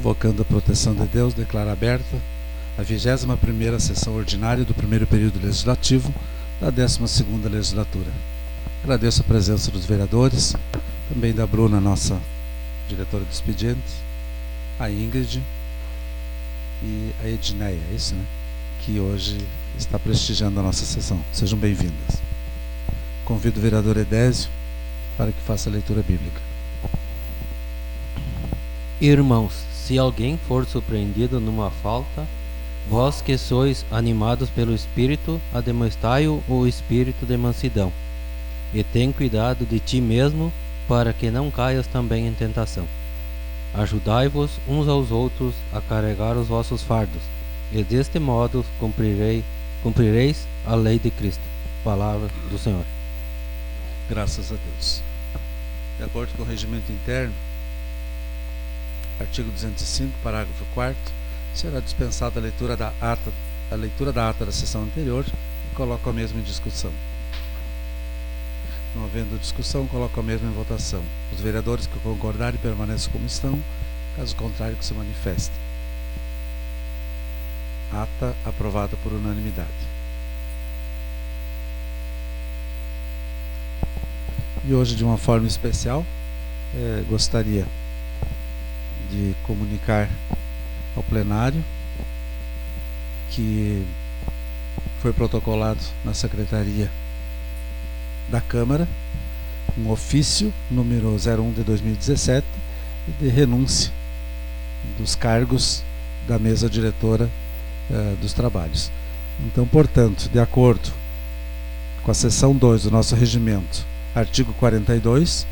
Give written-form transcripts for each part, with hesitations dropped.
Invocando a proteção de Deus, declaro aberta a 21ª sessão ordinária do primeiro período legislativo da 12ª legislatura. Agradeço a presença dos vereadores, também da Bruna, nossa diretora de expedientes, a Ingrid e a Edneia, é isso, né? Que hoje está prestigiando a nossa sessão. Sejam bem-vindas. Convido o vereador Edésio para que faça a leitura bíblica. Irmãos, se alguém for surpreendido numa falta, vós que sois animados pelo Espírito, admoestai o espírito de mansidão. E tem cuidado de ti mesmo, para que não caias também em tentação. Ajudai-vos uns aos outros a carregar os vossos fardos, e deste modo cumprireis a lei de Cristo. Palavra do Senhor. Graças a Deus. De acordo com o regimento interno, artigo 205, parágrafo 4º, será dispensada a leitura da ata da sessão anterior e coloco a mesma em discussão. Não havendo discussão, coloco a mesma em votação. Os vereadores que concordarem permaneçam como estão, caso contrário que se manifestem. Ata aprovada por unanimidade. E hoje, de uma forma especial, gostaria de comunicar ao plenário que foi protocolado na Secretaria da Câmara um ofício número 01 de 2017 de renúncia dos cargos da mesa diretora dos trabalhos. Então, portanto, de acordo com a seção 2 do nosso regimento, artigo 42,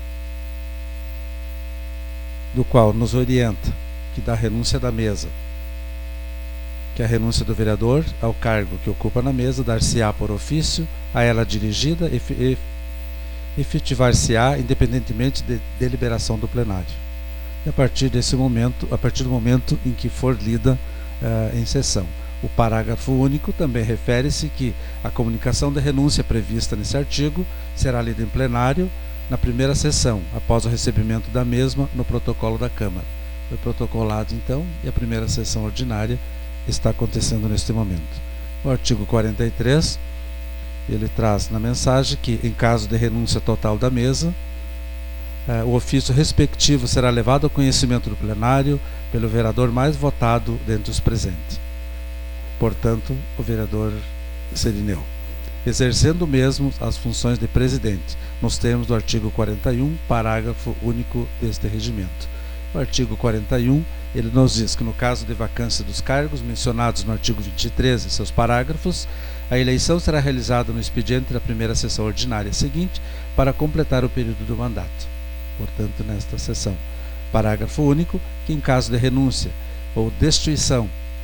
do qual nos orienta que da renúncia da mesa, que a renúncia do vereador ao cargo que ocupa na mesa dar-se-á por ofício a ela dirigida e efetivar-se-á independentemente de deliberação do plenário. E a partir do momento em que for lida em sessão. O parágrafo único também refere-se que a comunicação de renúncia prevista nesse artigo será lida em plenário na primeira sessão, após o recebimento da mesma no protocolo da Câmara. Foi protocolado, então, e a primeira sessão ordinária está acontecendo neste momento. O artigo 43, ele traz na mensagem que, em caso de renúncia total da mesa, o ofício respectivo será levado ao conhecimento do plenário pelo vereador mais votado dentre os presentes. Portanto, o vereador Serineu, exercendo mesmo as funções de presidente, nos termos do artigo 41, parágrafo único deste regimento. O artigo 41, ele nos diz que no caso de vacância dos cargos mencionados no artigo 23 e seus parágrafos, a eleição será realizada no expediente da primeira sessão ordinária seguinte para completar o período do mandato. Portanto, nesta sessão. Parágrafo único, que em caso de renúncia ou destituição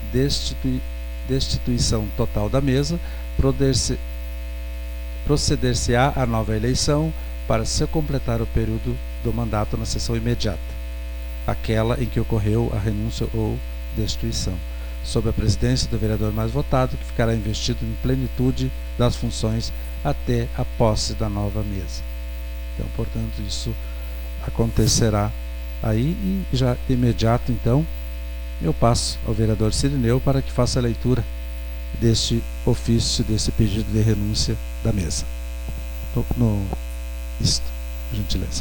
total da mesa, proceder-se-á a nova eleição para se completar o período do mandato na sessão imediata, aquela em que ocorreu a renúncia ou destituição, sob a presidência do vereador mais votado, que ficará investido em plenitude das funções até a posse da nova mesa. Então, portanto, isso acontecerá aí e já de imediato, então, eu passo ao vereador Serineu para que faça a leitura deste ofício, desse pedido de renúncia da mesa. Isto, por gentileza.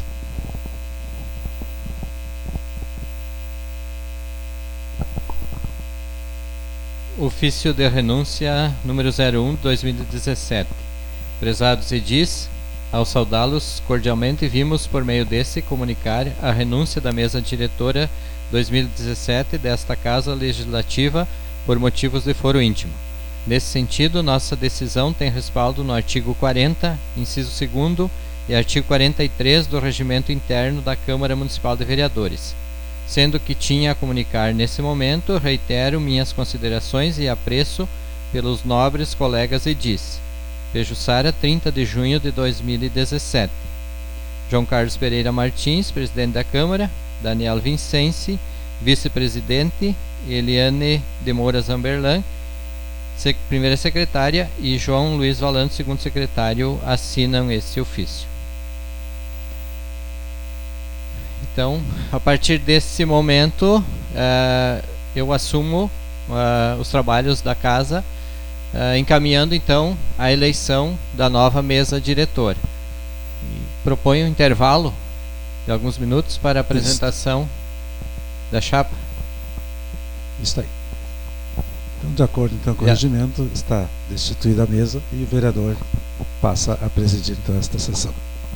Ofício de renúncia número 01 de 2017. Prezados edis, ao saudá-los cordialmente, vimos por meio desse comunicar a renúncia da mesa diretora 2017 desta Casa Legislativa por motivos de foro íntimo. Nesse sentido, nossa decisão tem respaldo no artigo 40, inciso 2º e artigo 43 do Regimento Interno da Câmara Municipal de Vereadores. Sendo que tinha a comunicar nesse momento, reitero minhas considerações e apreço pelos nobres colegas edis. Pejuçara, 30 de junho de 2017. João Carlos Pereira Martins, presidente da Câmara. Daniel Vincenzi, vice-presidente. Eliane de Moura Zamberlan, primeira secretária, e João Luiz Valando, segundo secretário, assinam esse ofício. Então, a partir desse momento, eu assumo os trabalhos da casa, encaminhando então a eleição da nova mesa diretora. E proponho um intervalo de alguns minutos para a apresentação da chapa. Isso aí. Então, de acordo então, com o regimento, está destituída a mesa e o vereador passa a presidir então esta sessão.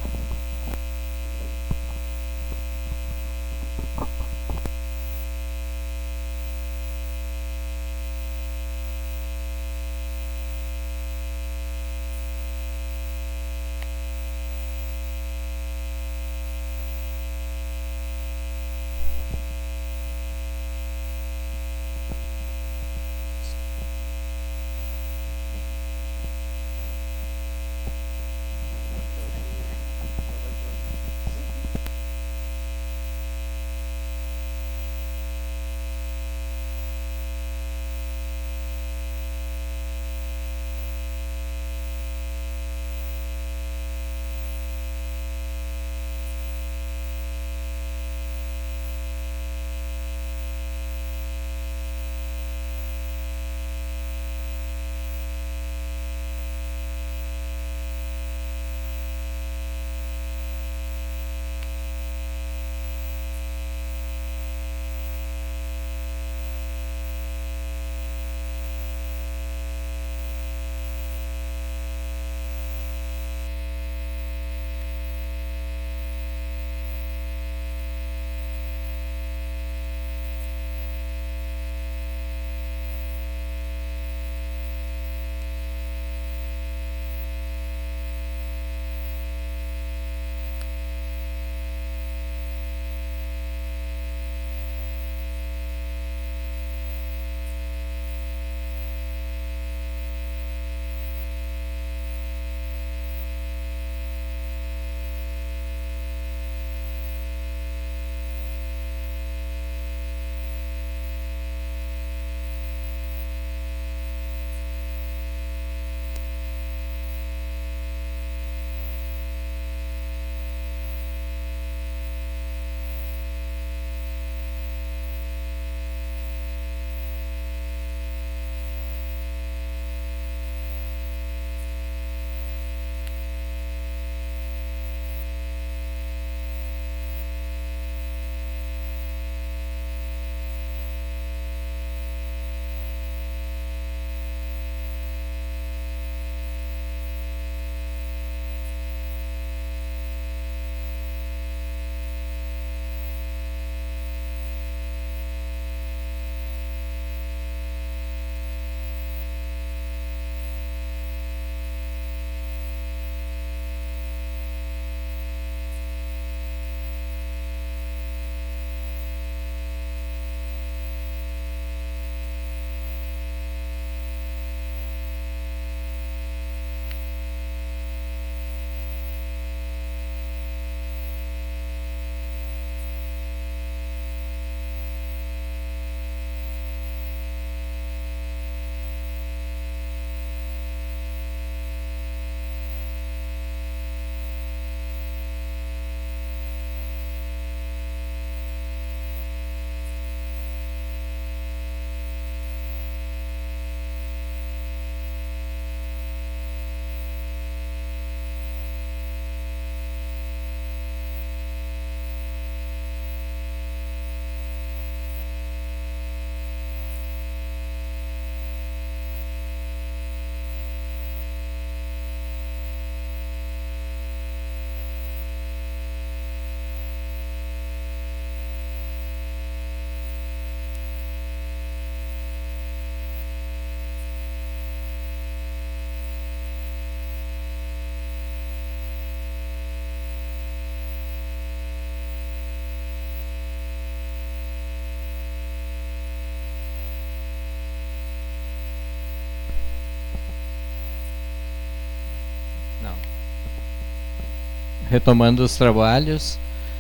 Retomando os trabalhos,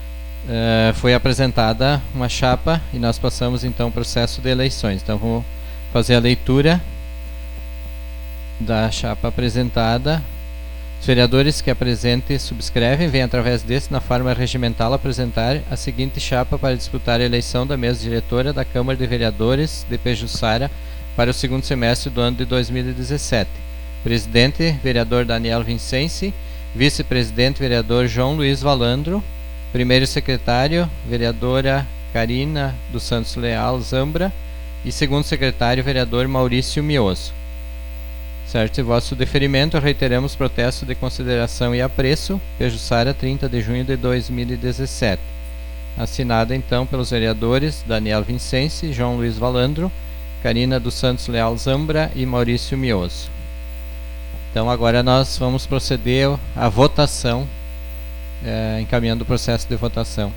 foi apresentada uma chapa e nós passamos então ao processo de eleições. Então vou fazer a leitura da chapa apresentada Os vereadores que apresentem e subscrevem vêm através deste, na forma regimental, apresentar a seguinte chapa para disputar a eleição da mesa diretora da Câmara de Vereadores de Pejuçara para o segundo semestre do ano de 2017. Presidente, vereador Daniel Vincenzi. Vice-presidente, vereador João Luiz Valandro. Primeiro secretário, vereadora Karina dos Santos Leal Zambra. E segundo secretário, vereador Maurício Mioso. Certo, e vosso deferimento, reiteramos protesto de consideração e apreço, Pejuçara, 30 de junho de 2017. Assinada, então, pelos vereadores Daniel Vincenzi, João Luiz Valandro, Karina dos Santos Leal Zambra e Maurício Mioso. Então, agora nós vamos proceder à votação, encaminhando o processo de votação.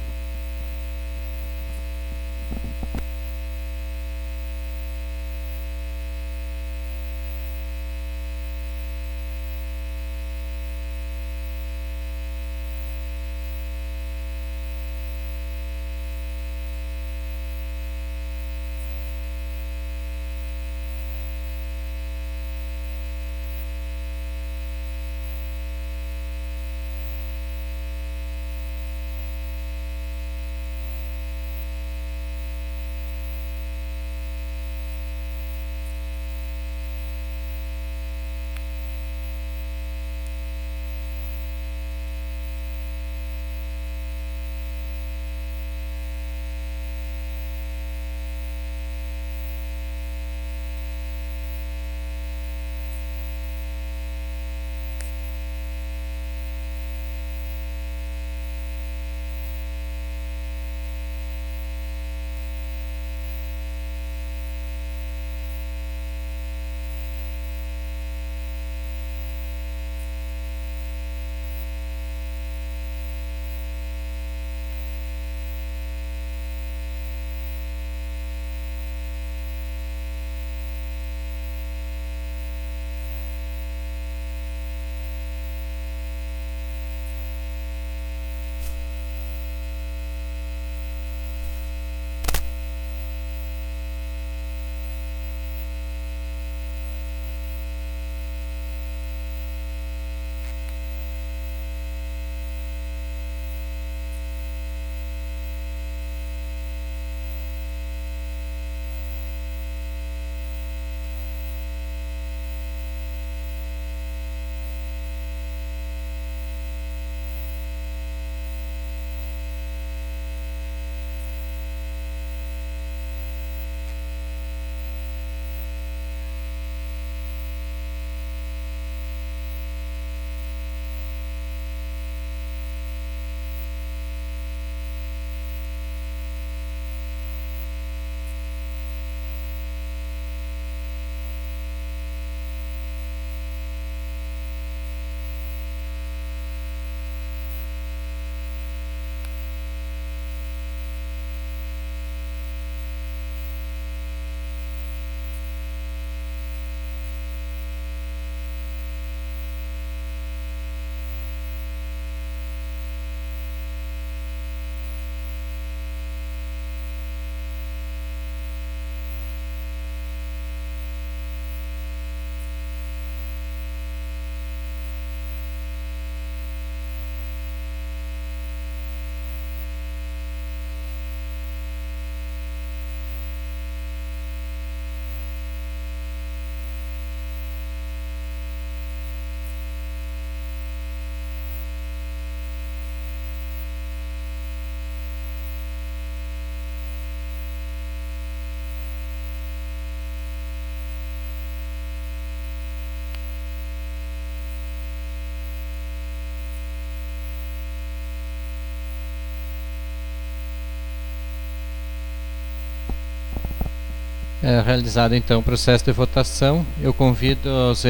Realizado então o processo de votação, eu convido os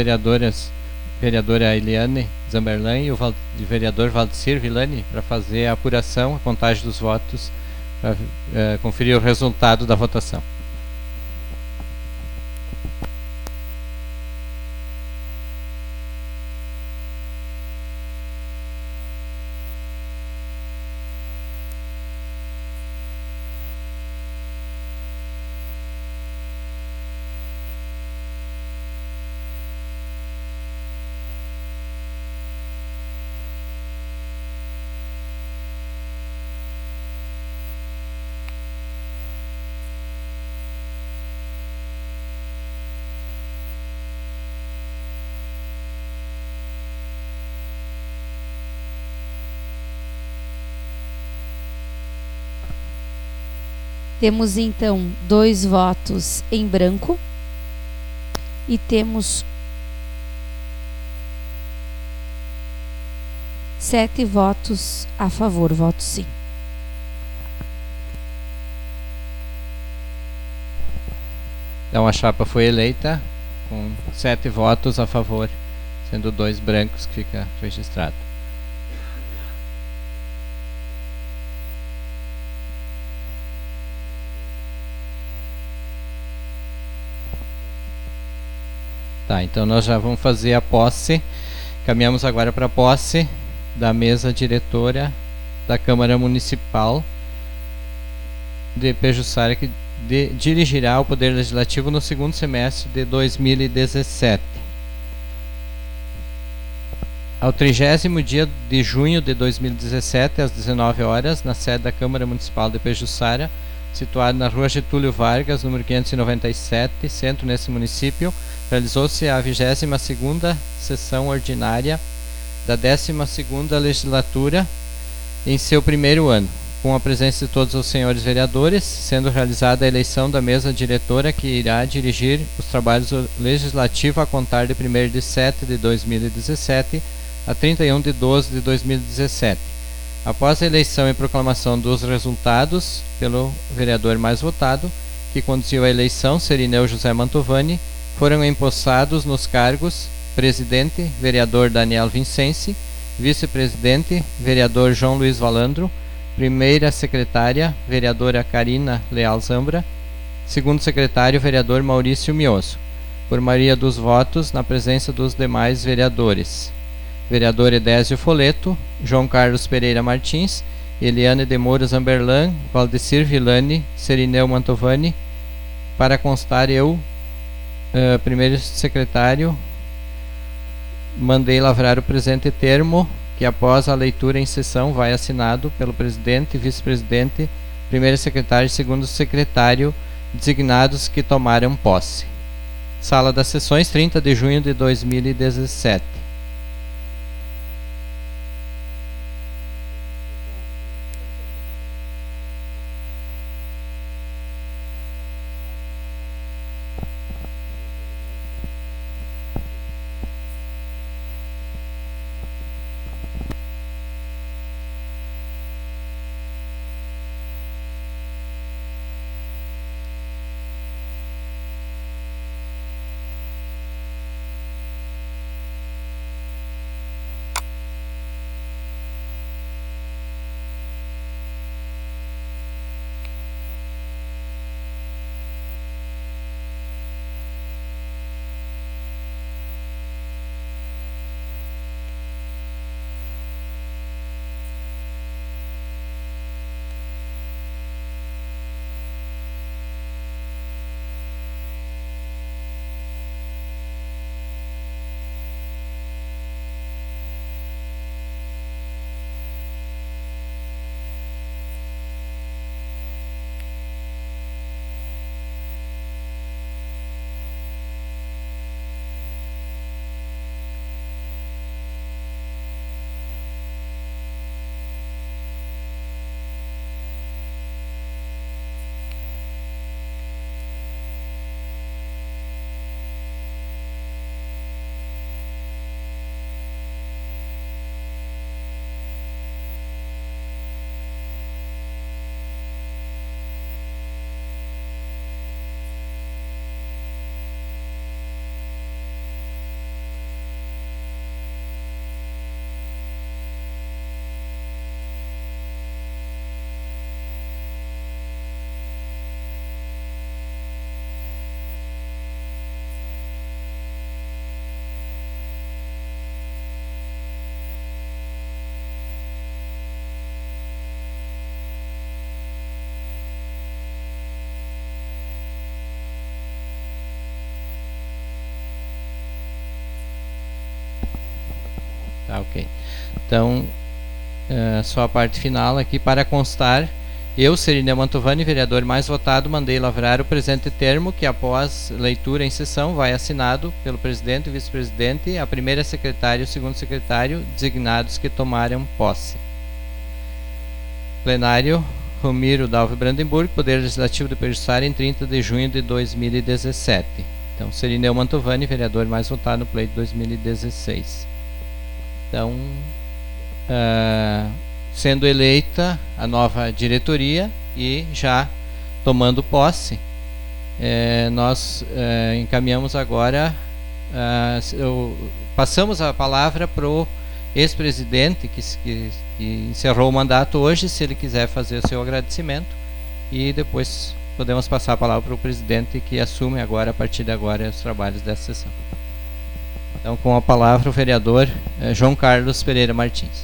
vereadora Eliane Zamberlan e o vereador Valdecir Villani para fazer a apuração, a contagem dos votos, para conferir o resultado da votação. Temos então 2 votos em branco e temos 7 votos a favor, voto sim. Então a chapa foi eleita com 7 votos a favor, sendo 2 brancos, que fica registrado. Tá, então nós já vamos fazer a posse. Caminhamos agora para a posse da mesa diretora da Câmara Municipal de Pejuçara, que dirigirá o Poder Legislativo no segundo semestre de 2017. Ao 30º dia de junho de 2017, às 19 horas, na sede da Câmara Municipal de Pejuçara, situado na rua Getúlio Vargas, número 597, centro nesse município, realizou-se a 22ª sessão ordinária da 12ª legislatura em seu primeiro ano, com a presença de todos os senhores vereadores, sendo realizada a eleição da mesa diretora que irá dirigir os trabalhos legislativos a contar de 1º de 7 de 2017 a 31 de 12 de 2017. Após a eleição e proclamação dos resultados pelo vereador mais votado, que conduziu a eleição, Serineu José Mantovani, foram empossados nos cargos presidente, vereador Daniel Vincenzi, vice-presidente, vereador João Luiz Valandro, primeira secretária, vereadora Karina Leal Zambra, segundo secretário, vereador Maurício Mioso, por maioria dos votos na presença dos demais vereadores. Vereador Edésio Foleto, João Carlos Pereira Martins, Eliane de Moura Zamberlan, Valdecir Villani, Serineu Mantovani. Para constar, eu, primeiro secretário, mandei lavrar o presente termo, que após a leitura em sessão vai assinado pelo presidente, vice-presidente, primeiro secretário e segundo secretário designados que tomaram posse. Sala das Sessões, 30 de junho de 2017. Tá, ok. Então, só a parte final aqui para constar. Eu, Serineu Mantovani, vereador mais votado, mandei lavrar o presente termo, que após leitura em sessão vai assinado pelo presidente e vice-presidente, a primeira secretária e o segundo secretário designados que tomaram posse. Plenário Romiro Dalve Brandenburg, Poder Legislativo de Pajuçara, em 30 de junho de 2017. Então, Cirineu Mantovani, vereador mais votado no pleito de 2016. Então, sendo eleita a nova diretoria e já tomando posse, nós encaminhamos agora, passamos a palavra para o ex-presidente que encerrou o mandato hoje, se ele quiser fazer o seu agradecimento, e depois podemos passar a palavra para o presidente que assume agora, a partir de agora, os trabalhos dessa sessão. Então, com a palavra, o vereador João Carlos Pereira Martins.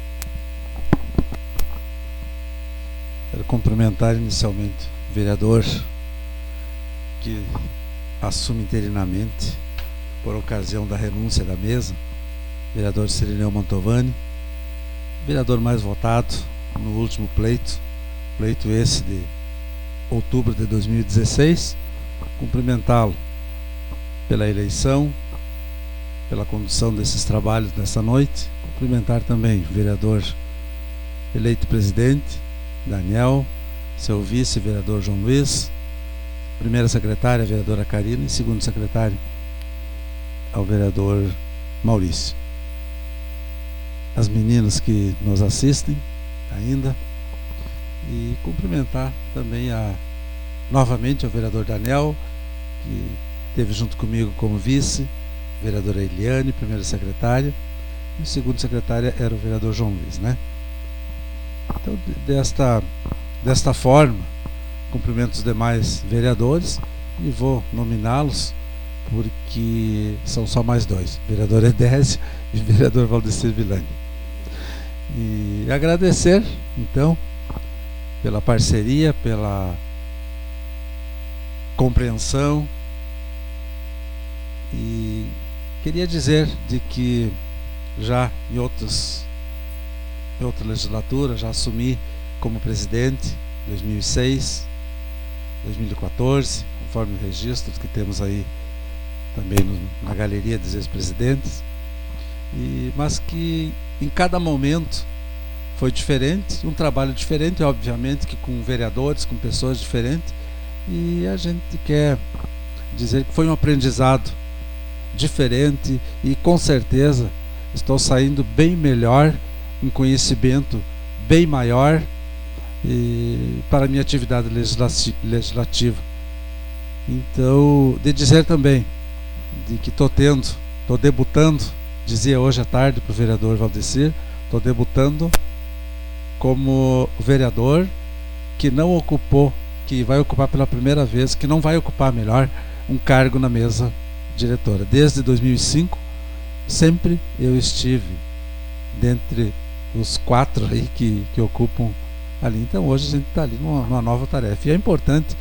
Quero cumprimentar inicialmente o vereador que assume interinamente, por ocasião da renúncia da mesa, vereador Cirineu Mantovani, vereador mais votado no último pleito esse de outubro de 2016, cumprimentá-lo pela eleição, pela condução desses trabalhos nessa noite, cumprimentar também o vereador eleito presidente, Daniel, seu vice, vereador João Luiz, primeira secretária, a vereadora Karina, e segundo secretário, ao vereador Maurício. As meninas que nos assistem ainda, e cumprimentar também novamente o vereador Daniel, que esteve junto comigo como vice, vereadora Eliane, primeira secretária, e o segundo secretário era o vereador João Luiz, né? Então, desta forma, cumprimento os demais vereadores e vou nominá-los, porque são só mais dois, vereador Edésio e vereador Valdecir Villani. E agradecer, então, pela parceria, pela compreensão, e queria dizer de que já em outra legislatura já assumi como presidente 2006, 2014, conforme o registro que temos aí também na galeria dos ex-presidentes, mas que em cada momento foi diferente, um trabalho diferente, obviamente que com vereadores, com pessoas diferentes, e a gente quer dizer que foi um aprendizado diferente e com certeza estou saindo bem melhor, um conhecimento bem maior para a minha atividade legislativa. Então, de dizer também de que estou debutando, dizia hoje à tarde para o vereador Valdecir, estou debutando como vereador que não ocupou, que vai ocupar pela primeira vez, que não vai ocupar, melhor, um cargo na mesa diretora. Desde 2005, sempre eu estive dentre os 4 aí que ocupam ali. Então hoje a gente está ali numa nova tarefa. E é importante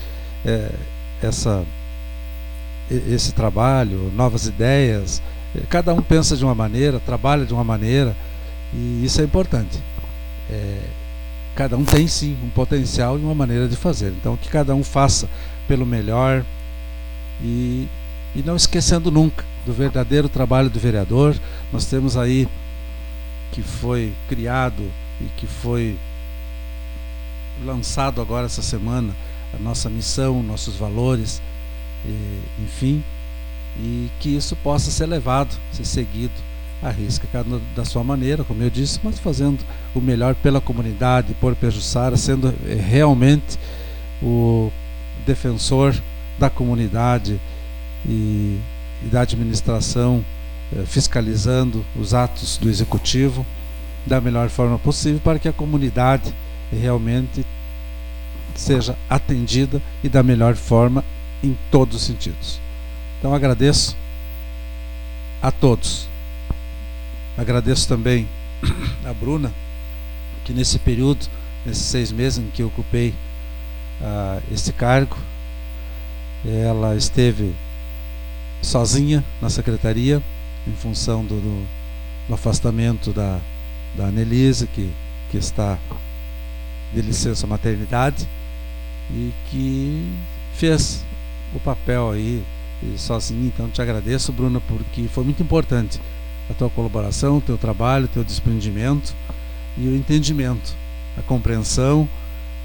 esse trabalho, novas ideias. Cada um pensa de uma maneira, trabalha de uma maneira, e isso é importante. Cada um tem sim um potencial e uma maneira de fazer. Então que cada um faça pelo melhor e não esquecendo nunca do verdadeiro trabalho do vereador. Nós temos aí que foi criado e que foi lançado agora essa semana a nossa missão, nossos valores, enfim, e que isso possa ser levado, ser seguido à risca, cada da sua maneira, como eu disse, mas fazendo o melhor pela comunidade, por Pajuçara, sendo realmente o defensor da comunidade e da administração, fiscalizando os atos do executivo da melhor forma possível para que a comunidade realmente seja atendida e da melhor forma em todos os sentidos. Então agradeço a todos. Agradeço também a Bruna, que nesse período, nesses 6 meses em que eu ocupei esse cargo, ela esteve sozinha na secretaria em função do afastamento da Anelise, que está de licença maternidade, e que fez o papel aí sozinha. Então te agradeço, Bruna, porque foi muito importante a tua colaboração, o teu trabalho, o teu desprendimento e o entendimento, a compreensão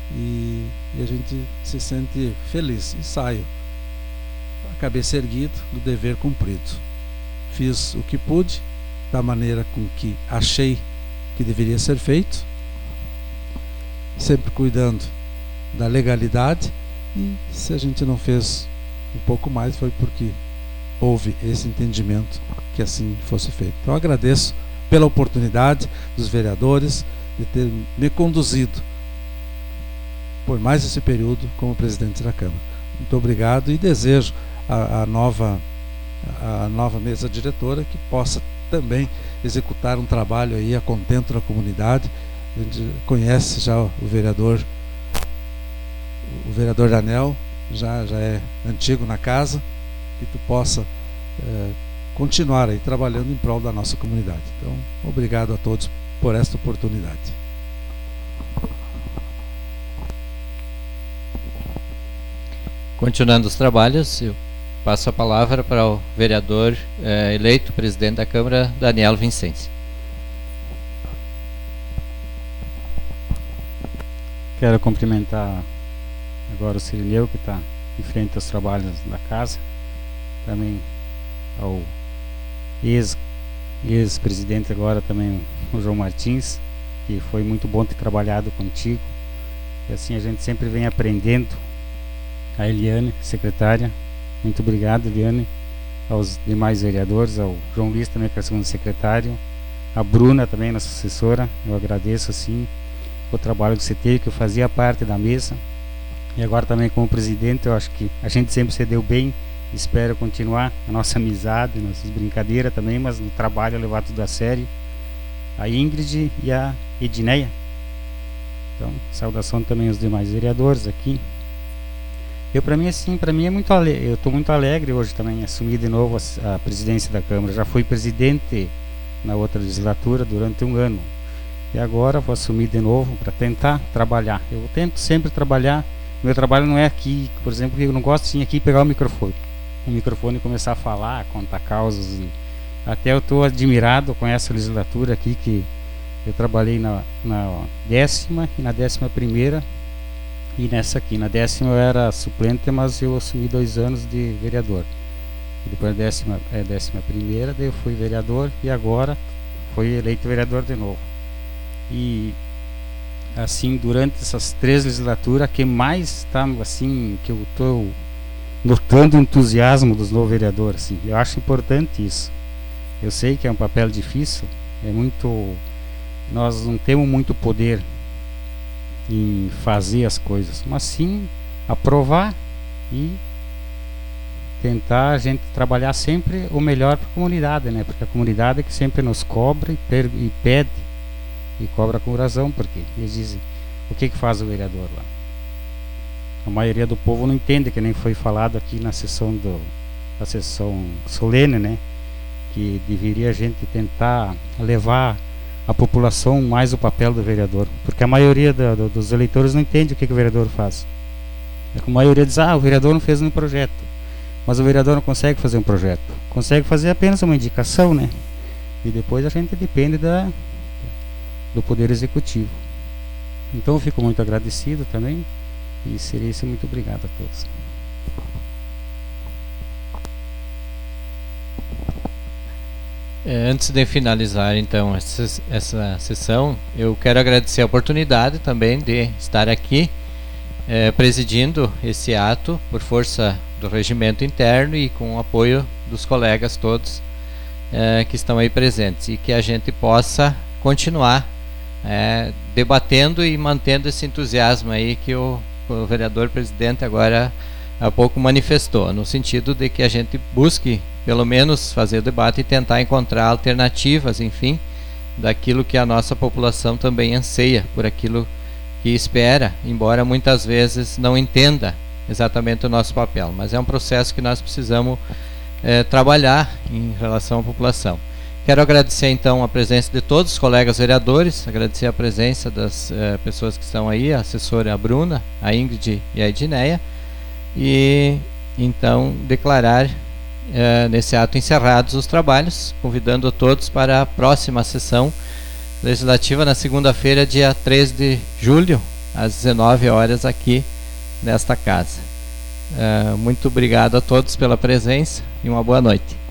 e a gente se sente feliz e saio a cabeça erguida do dever cumprido. Fiz o que pude da maneira com que achei que deveria ser feito, sempre cuidando da legalidade, e se a gente não fez um pouco mais foi porque houve esse entendimento que assim fosse feito. Então agradeço pela oportunidade dos vereadores de ter me conduzido por mais esse período como presidente da Câmara. Muito obrigado e desejo a nova mesa diretora que possa também executar um trabalho aí a contento da comunidade. A gente conhece já o vereador Daniel, já é antigo na casa, que tu possa continuar aí trabalhando em prol da nossa comunidade. Então, obrigado a todos por esta oportunidade. Continuando os trabalhos, eu passo a palavra para o vereador eleito presidente da Câmara, Daniel Vicente. Quero cumprimentar agora o Cirineu, que está em frente aos trabalhos da casa, também ao ex-presidente agora também, o João Martins, que foi muito bom ter trabalhado contigo, e assim a gente sempre vem aprendendo. A Eliane, secretária, muito obrigado, Eliane, aos demais vereadores, ao João Luiz também, que é o segundo secretário, a Bruna também, nossa assessora, eu agradeço assim o trabalho que você teve, que eu fazia parte da mesa, e agora também como presidente. Eu acho que a gente sempre se deu bem, espero continuar a nossa amizade, nossas brincadeiras também, mas no trabalho levar tudo a sério. A Ingrid e a Edneia, então saudação também aos demais vereadores aqui. Para mim é muito alegre, eu estou muito alegre hoje também assumir de novo a presidência da Câmara. Já fui presidente na outra legislatura durante 1 ano, e agora vou assumir de novo para tentar trabalhar. Eu tento sempre trabalhar. Meu trabalho não é aqui, por exemplo, eu não gosto de vir aqui pegar o microfone e começar a falar, contar causas. E até eu estou admirado com essa legislatura aqui, que eu trabalhei na 10ª e na 11ª, e nessa aqui, na 10ª eu era suplente, mas eu assumi 2 anos de vereador. E depois da 11ª, daí eu fui vereador, e agora fui eleito vereador de novo. E assim, durante essas 3 legislaturas, que mais está assim, que eu estou notando o entusiasmo dos novos vereadores, assim. Eu acho importante isso. Eu sei que é um papel difícil, nós não temos muito poder em fazer as coisas, mas sim aprovar e tentar a gente trabalhar sempre o melhor para a comunidade, né? Porque a comunidade é que sempre nos cobra e pede, e cobra com razão, porque eles dizem: o que faz o vereador lá? A maioria do povo não entende, que nem foi falado aqui na sessão solene, né? Que deveria a gente tentar levar a população mais o papel do vereador, porque a maioria dos eleitores não entende o que o vereador faz. A maioria diz: o vereador não fez um projeto, mas o vereador não consegue fazer um projeto, consegue fazer apenas uma indicação, né? E depois a gente depende do Poder Executivo. Então eu fico muito agradecido também, e seria isso. Muito obrigado a todos. Antes de finalizar então essa sessão, eu quero agradecer a oportunidade também de estar aqui presidindo esse ato por força do regimento interno e com o apoio dos colegas todos que estão aí presentes, e que a gente possa continuar debatendo e mantendo esse entusiasmo aí que o vereador presidente agora há pouco manifestou, no sentido de que a gente busque pelo menos fazer o debate e tentar encontrar alternativas, enfim, daquilo que a nossa população também anseia, por aquilo que espera, embora muitas vezes não entenda exatamente o nosso papel, mas é um processo que nós precisamos trabalhar em relação à população. Quero agradecer então a presença de todos os colegas vereadores, agradecer a presença das pessoas que estão aí, a assessora Bruna, a Ingrid e a Edneia, e então declarar nesse ato encerrados os trabalhos, convidando a todos para a próxima sessão legislativa na segunda-feira, dia 3 de julho, às 19 horas aqui nesta casa. Muito obrigado a todos pela presença e uma boa noite.